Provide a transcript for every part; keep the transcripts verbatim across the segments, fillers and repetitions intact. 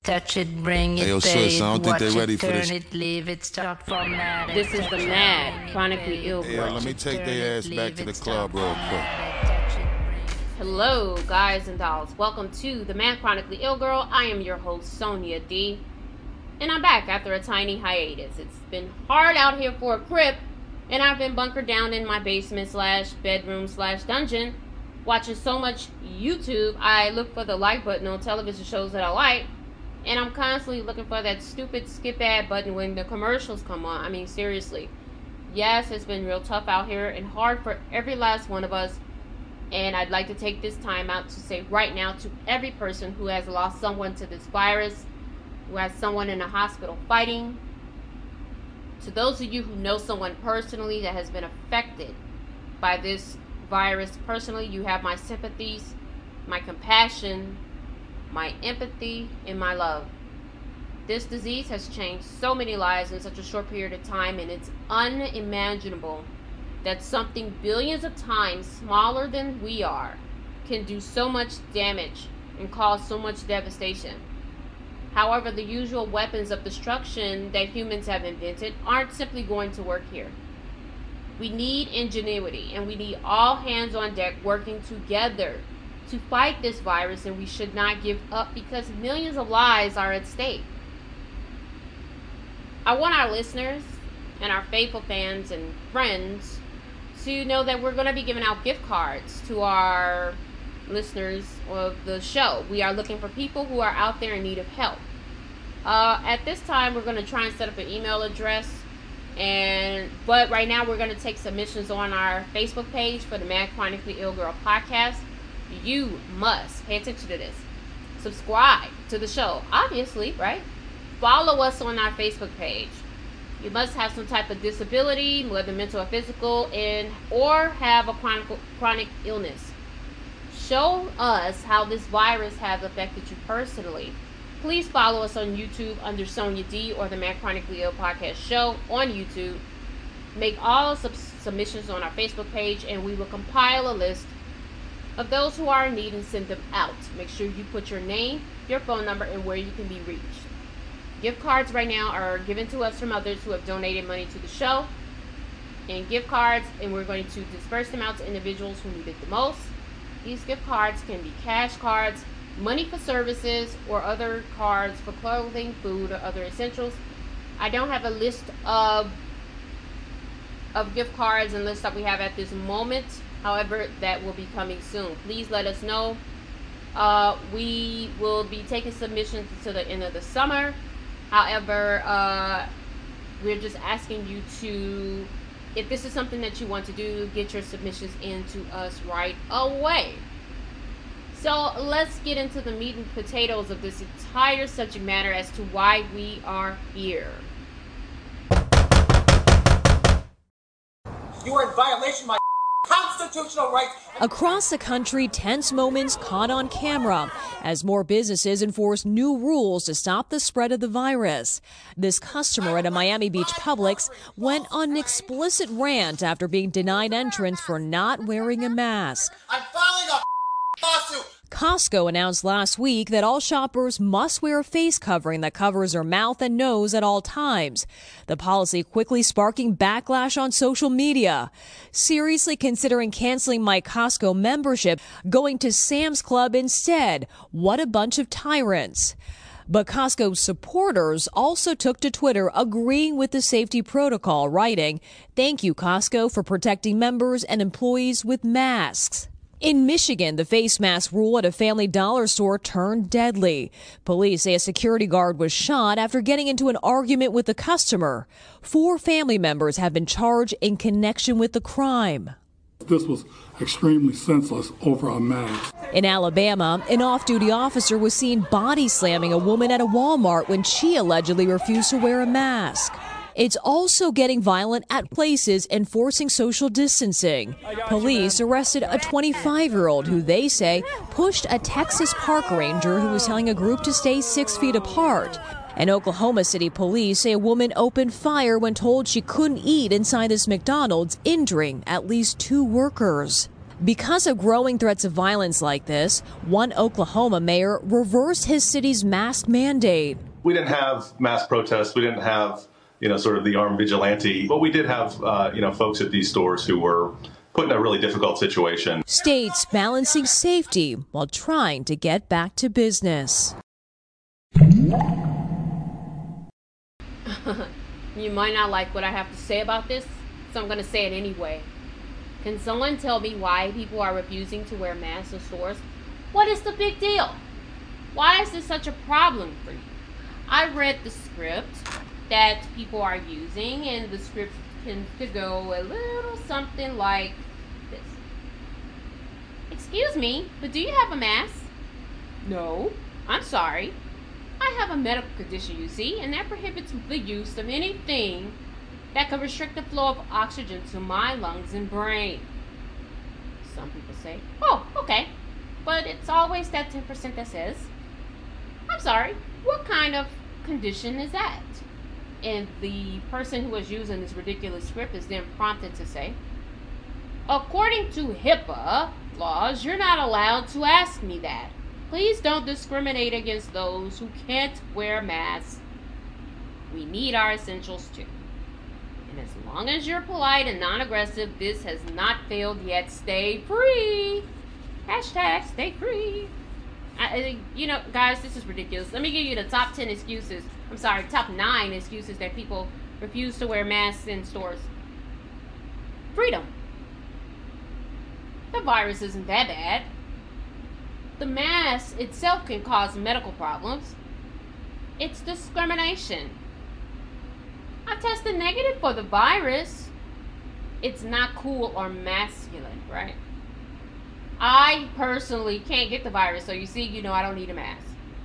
Touch it, bring it, hey, yo, pay sis, it, I don't think watch they ready it, for turn this. it, leave it, start formatting. This is the Mad Chronically Ill Hey, Girl. yo, let me take their ass back to the club real quick. Hello, guys and dolls. Welcome to the Mad Chronically Ill Girl. I am your host, Sonia D. And I'm back after a tiny hiatus. It's been hard out here for a crip, and I've been bunkered down in my basement slash bedroom slash dungeon, watching so much YouTube. I look for the like button on television shows that I like, and I'm constantly looking for that stupid skip ad button when the commercials come on. I mean, seriously. Yes, it's been real tough out here and hard for every last one of us. And I'd like to take this time out to say right now to every person who has lost someone to this virus, who has someone in a hospital fighting, to those of you who know someone personally that has been affected by this virus personally, you have my sympathies, my compassion, my empathy, and my love. This disease has changed so many lives in such a short period of time, and it's unimaginable that something billions of times smaller than we are can do so much damage and cause so much devastation. However, the usual weapons of destruction that humans have invented aren't simply going to work here. We need ingenuity, and we need all hands on deck working together to fight this virus, and we should not give up because millions of lives are at stake. I want our listeners and our faithful fans and friends to know that we're going to be giving out gift cards to our listeners of the show. We are looking for people who are out there in need of help. Uh, at this time, we're going to try and set up an email address. And but right now, we're going to take submissions on our Facebook page for the Mad Chronically Ill Girl podcast. You must pay attention to this. Subscribe to the show, obviously, right? Follow us on our Facebook page. You must have some type of disability, whether mental or physical, and or have a chronic chronic illness. Show us how this virus has affected you personally. Please follow us on YouTube under Sonia D or the Mad Chronically Ill Podcast Show on YouTube. Make all sub- submissions on our Facebook page, and we will compile a list of those who are in need and send them out. Make sure you put your name, your phone number, and where you can be reached. Gift cards right now are given to us from others who have donated money to the show. And gift cards, and we're going to disperse them out to individuals who need it the most. These gift cards can be cash cards, money for services, or other cards for clothing, food, or other essentials. I don't have a list of of gift cards and lists that we have at this moment. However, that will be coming soon. Please let us know. Uh, we will be taking submissions until the end of the summer. However, uh, we're just asking you to, if this is something that you want to do, get your submissions into us right away. So let's get into the meat and potatoes of this entire subject matter as to why we are here. You are in violation of my constitutional rights. Across the country, tense moments caught on camera as more businesses enforce new rules to stop the spread of the virus. This customer at a Miami Beach Publix went on an explicit rant after being denied entrance for not wearing a mask. I'm filing a lawsuit. Costco announced last week that all shoppers must wear a face covering that covers their mouth and nose at all times. The policy quickly sparking backlash on social media. Seriously considering canceling my Costco membership, going to Sam's Club instead. What a bunch of tyrants. But Costco supporters also took to Twitter agreeing with the safety protocol, writing, "Thank you, Costco, for protecting members and employees with masks." In Michigan, the face mask rule at a Family Dollar store turned deadly. Police say a security guard was shot after getting into an argument with a customer. Four family members have been charged in connection with the crime. This was extremely senseless over a mask. In Alabama, an off-duty officer was seen body slamming a woman at a Walmart when she allegedly refused to wear a mask. It's also getting violent at places enforcing social distancing. Police arrested a twenty-five-year-old who they say pushed a Texas park ranger who was telling a group to stay six feet apart. And Oklahoma City police say a woman opened fire when told she couldn't eat inside this McDonald's, injuring at least two workers. Because of growing threats of violence like this, one Oklahoma mayor reversed his city's mask mandate. We didn't have mass protests. We didn't have, you know, sort of the armed vigilante. But we did have, uh, you know, folks at these stores who were put in a really difficult situation. States balancing safety while trying to get back to business. You might not like what I have to say about this, so I'm going to say it anyway. Can someone tell me why people are refusing to wear masks in stores? What is the big deal? Why is this such a problem for you? I read the script that people are using, and the script tends to go a little something like this. Excuse me, but do you have a mask? No. I'm sorry. I have a medical condition, you see, and that prohibits the use of anything that could restrict the flow of oxygen to my lungs and brain. Some people say, oh, okay. But it's always that ten percent that says, I'm sorry, what kind of condition is that? And the person who is using this ridiculous script is then prompted to say, according to HIPAA laws, you're not allowed to ask me that. Please don't discriminate against those who can't wear masks. We need our essentials too. And as long as you're polite and non-aggressive, this has not failed yet. Stay free. Hashtag stay free. I, you know, guys, this is ridiculous. Let me give you the top ten excuses. I'm sorry, top nine excuses that people refuse to wear masks in stores. Freedom. The virus isn't that bad. The mask itself can cause medical problems. It's discrimination. I tested negative for the virus. It's not cool or masculine, right? I personally can't get the virus, so you see, you know I don't need a mask.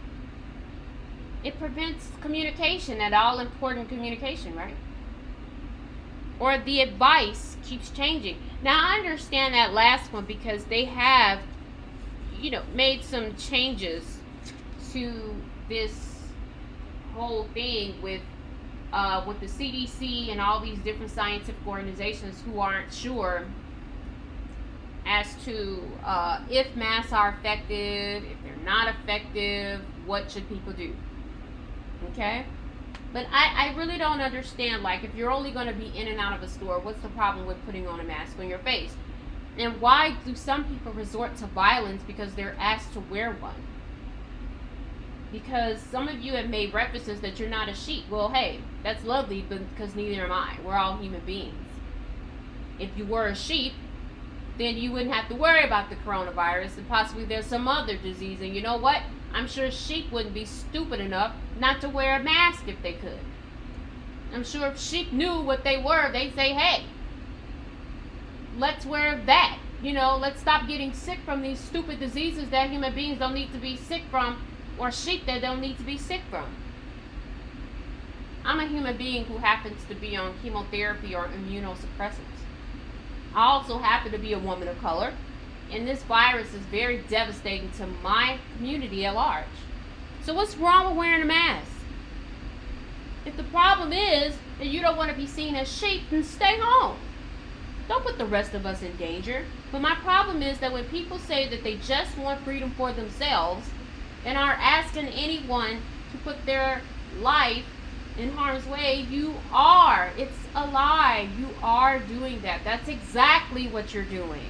It prevents communication, that all important communication, right? Or the advice keeps changing. Now, I understand that last one because they have, you know, made some changes to this whole thing with uh, with the C D C and all these different scientific organizations who aren't sure as to uh, if masks are effective, if they're not effective, what should people do? Okay? But I, I really don't understand, like, if you're only going to be in and out of a store, what's the problem with putting on a mask on your face? And why do some people resort to violence because they're asked to wear one? Because some of you have made references that you're not a sheep. Well, hey, that's lovely, but because neither am I. We're all human beings. If you were a sheep, then you wouldn't have to worry about the coronavirus, and possibly there's some other disease. And you know what? I'm sure sheep wouldn't be stupid enough not to wear a mask if they could. I'm sure if sheep knew what they were, they'd say, hey, let's wear that. You know, let's stop getting sick from these stupid diseases that human beings don't need to be sick from, or sheep that don't need to be sick from. I'm a human being who happens to be on chemotherapy or immunosuppressants. I also happen to be a woman of color, and this virus is very devastating to my community at large. So what's wrong with wearing a mask? If the problem is that you don't want to be seen as sheep, then stay home. Don't put the rest of us in danger. But my problem is that when people say that they just want freedom for themselves and are asking anyone to put their life in harm's way, you are. It's a lie. You are doing that. That's exactly what you're doing.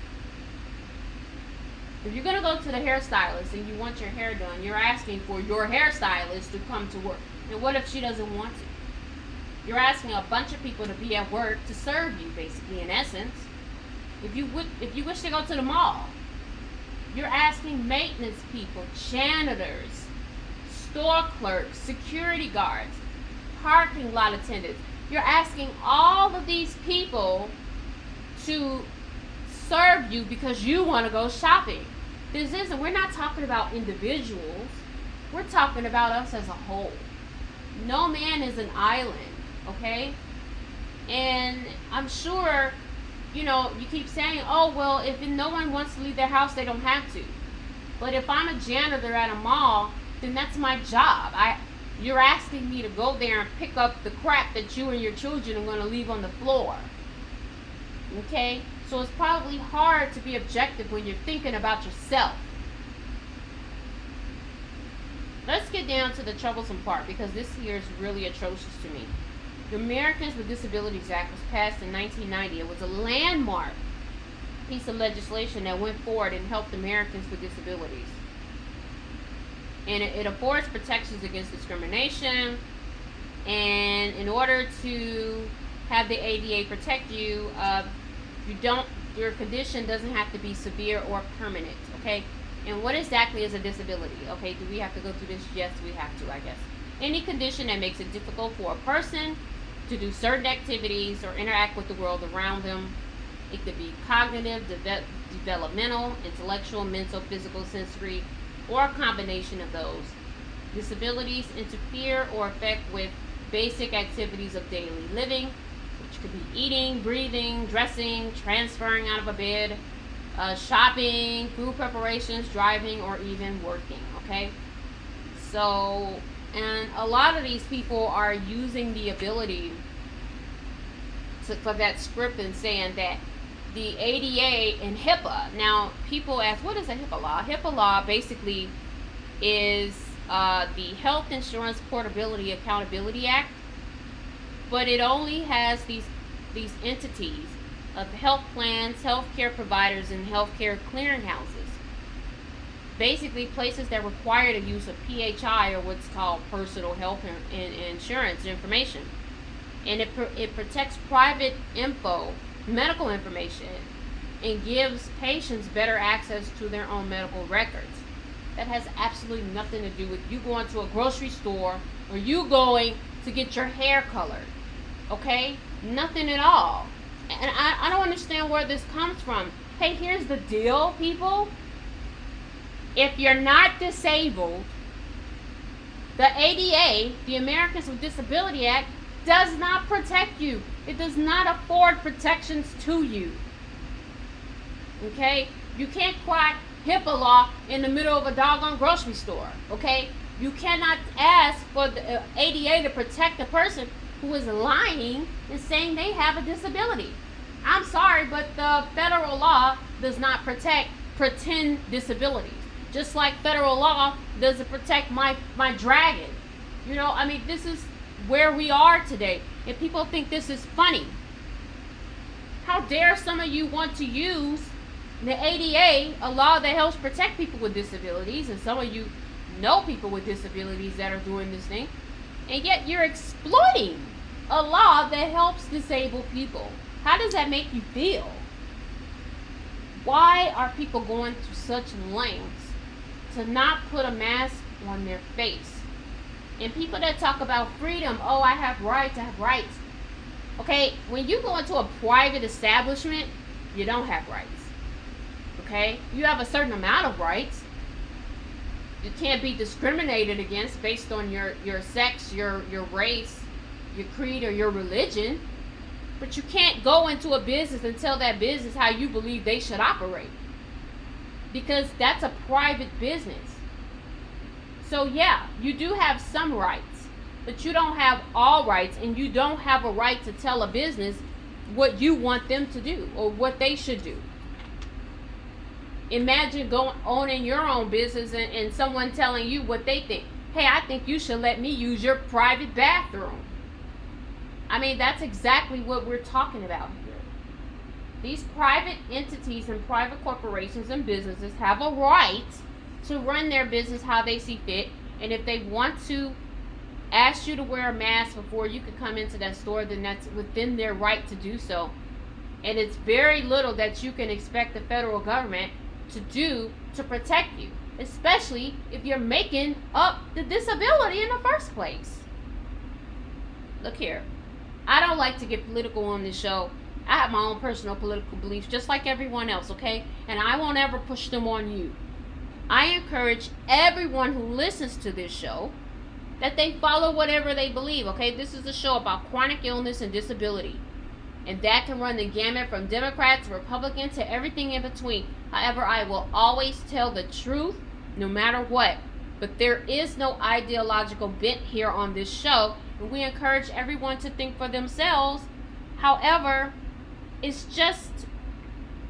If you're going to go to the hairstylist and you want your hair done, you're asking for your hairstylist to come to work. And what if she doesn't want to? You're asking a bunch of people to be at work to serve you, basically, in essence. If you would, if you wish to go to the mall, you're asking maintenance people, janitors, store clerks, security guards, parking lot attendants. You're asking all of these people to serve you because you want to go shopping. This isn't, we're not talking about individuals. We're talking about us as a whole. No man is an island, okay? And I'm sure, you know, you keep saying, oh, well, if no one wants to leave their house, they don't have to. But if I'm a janitor at a mall, then that's my job. I, you're asking me to go there and pick up the crap that you and your children are going to leave on the floor. Okay? So it's probably hard to be objective when you're thinking about yourself. Let's get down to the troublesome part, because this here is really atrocious to me. The Americans with Disabilities Act was passed in nineteen ninety. It was a landmark piece of legislation that went forward and helped Americans with disabilities. And it, it affords protections against discrimination. And in order to have the A D A protect you, uh, you don't, your condition doesn't have to be severe or permanent, okay? And what exactly is a disability? Okay, do we have to go through this? Yes, we have to, I guess. Any condition that makes it difficult for a person to do certain activities or interact with the world around them. It could be cognitive, de- developmental, intellectual, mental, physical, sensory, or a combination of those. Disabilities interfere or affect with basic activities of daily living, which could be eating, breathing, dressing, transferring out of a bed, uh, shopping, food preparations, driving, or even working, okay? So, and a lot of these people are using the ability to, for that script and saying that the A D A and HIPAA. Now, people ask, what is a HIPAA law? HIPAA law basically is uh, the Health Insurance Portability Accountability Act, but it only has these these entities of health plans, healthcare providers, and healthcare clearinghouses. Basically, places that require the use of P H I, or what's called personal health in, in, insurance information, and it pr- it protects private info, medical information, and gives patients better access to their own medical records. That has absolutely nothing to do with you going to a grocery store or you going to get your hair colored. Okay? Nothing at all. And I, I don't understand where this comes from. Hey, here's the deal, people. If you're not disabled, the A D A, the Americans with Disability Act, does not protect you. It does not afford protections to you. Okay? You can't quack HIPAA law in the middle of a doggone grocery store. Okay? You cannot ask for the A D A to protect a person who is lying and saying they have a disability. I'm sorry, but the federal law does not protect pretend disabilities. Just like federal law doesn't protect my, my dragon. You know, I mean, this is where we are today. And people think this is funny. How dare some of you want to use the A D A, a law that helps protect people with disabilities, and some of you know people with disabilities that are doing this thing, and yet you're exploiting a law that helps disabled people. How does that make you feel? Why are people going to such lengths to not put a mask on their face? And people that talk about freedom, oh, I have rights, I have rights. Okay, when you go into a private establishment, you don't have rights. Okay, you have a certain amount of rights. You can't be discriminated against based on your, your sex, your, your race, your creed, or your religion. But you can't go into a business and tell that business how you believe they should operate, because that's a private business. So yeah, you do have some rights, but you don't have all rights, and you don't have a right to tell a business what you want them to do or what they should do. Imagine going owning your own business and, and someone telling you what they think. Hey, I think you should let me use your private bathroom. I mean, that's exactly what we're talking about here. These private entities and private corporations and businesses have a right to run their business how they see fit. And if they want to ask you to wear a mask before you can come into that store, then that's within their right to do so. And it's very little that you can expect the federal government to do to protect you, especially if you're making up the disability in the first place. Look here, I don't like to get political on this show. I have my own personal political beliefs, just like everyone else, okay? And I won't ever push them on you. I encourage everyone who listens to this show that they follow whatever they believe, okay? This is a show about chronic illness and disability. And that can run the gamut from Democrats, Republicans, to everything in between. However, I will always tell the truth, no matter what. But there is no ideological bent here on this show. And we encourage everyone to think for themselves. However, it's just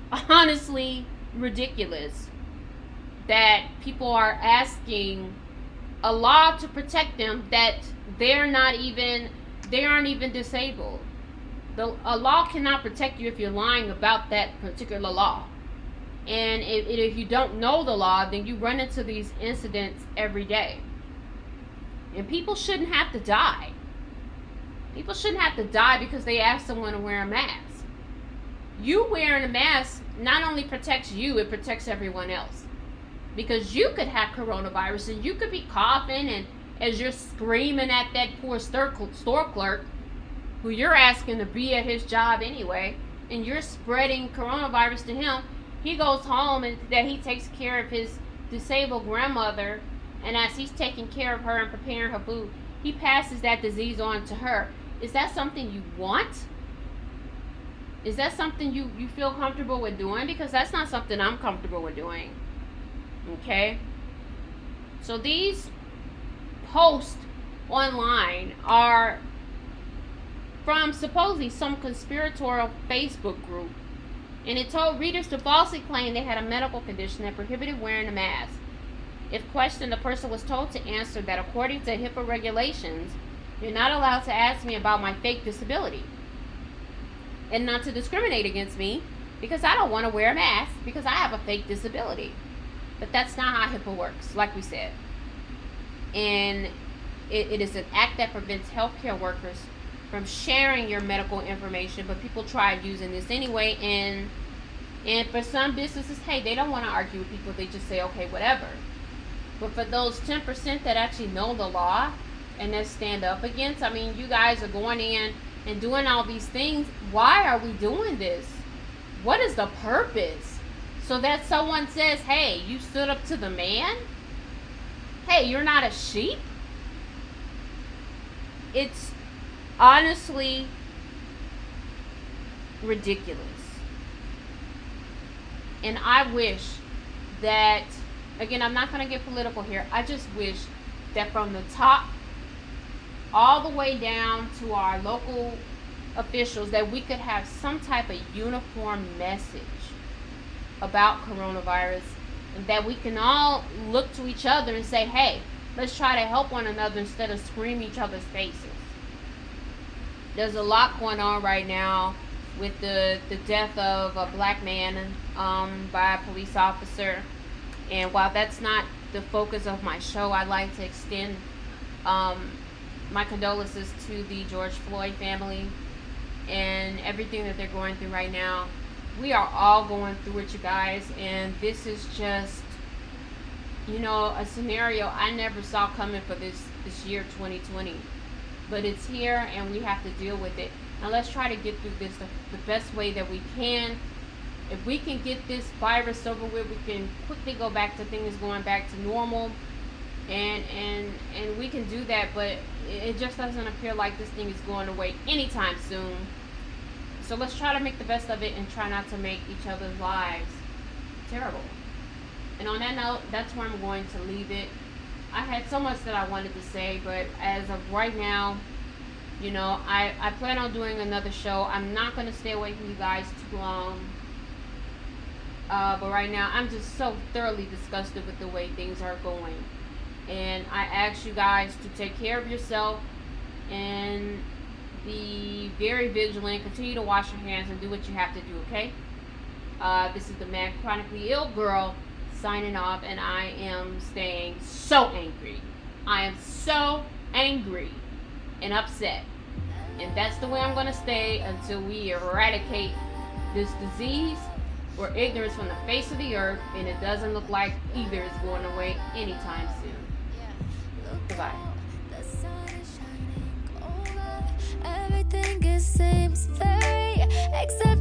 honestly ridiculous that people are asking a law to protect them that they're not even, they aren't even disabled. The, a law cannot protect you if you're lying about that particular law. And if, if you don't know the law, then you run into these incidents every day. And people shouldn't have to die. People shouldn't have to die because they ask someone to wear a mask. You wearing a mask not only protects you, it protects everyone else. Because you could have coronavirus and you could be coughing, and as you're screaming at that poor store clerk who you're asking to be at his job anyway, and you're spreading coronavirus to him, he goes home and that he takes care of his disabled grandmother, and as he's taking care of her and preparing her food, he passes that disease on to her. Is that something you want? Is that something you, you feel comfortable with doing? Because that's not something I'm comfortable with doing. Okay? So these posts online are from supposedly some conspiratorial Facebook group. And it told readers to falsely claim they had a medical condition that prohibited wearing a mask. If questioned, the person was told to answer that according to HIPAA regulations, you're not allowed to ask me about my fake disability. And not to discriminate against me because I don't want to wear a mask because I have a fake disability. But that's not how HIPAA works, like we said. And it, it is an act that prevents healthcare workers from sharing your medical information, but people try using this anyway. And and for some businesses, hey, they don't want to argue with people. They just say, okay, whatever. But for those ten percent that actually know the law and that stand up against, I mean, you guys are going in and doing all these things. Why are we doing this? What is the purpose? So that someone says, hey, you stood up to the man? Hey, you're not a sheep? It's honestly ridiculous. And I wish that, again, I'm not going to get political here. I just wish that from the top all the way down to our local officials that we could have some type of uniform message about coronavirus, and that we can all look to each other and say, hey, let's try to help one another instead of screaming each other's faces. There's a lot going on right now with the, the death of a black man um, by a police officer. And while that's not the focus of my show, I'd like to extend um, my condolences to the George Floyd family and everything that they're going through right now. We are all going through it, you guys, and this is just, you know, a scenario I never saw coming for this, this year, twenty twenty. But it's here, and we have to deal with it. Now let's try to get through this the, the best way that we can. If we can get this virus over with, we can quickly go back to things going back to normal, and and and we can do that. But it just doesn't appear like this thing is going away anytime soon. So let's try to make the best of it and try not to make each other's lives terrible. And on that note, that's where I'm going to leave it. I had so much that I wanted to say, but as of right now, you know, I, I plan on doing another show. I'm not going to stay away from you guys too long. Uh, but right now, I'm just so thoroughly disgusted with the way things are going. And I ask you guys to take care of yourself and be very vigilant. Continue to wash your hands and do what you have to do, okay? Uh, this is the Mad Chronically Ill Girl signing off, and I am staying so angry. I am so angry and upset. And that's the way I'm going to stay until we eradicate this disease or ignorance from the face of the earth, and it doesn't look like either is going away anytime soon. Goodbye. Everything it seems very exciting.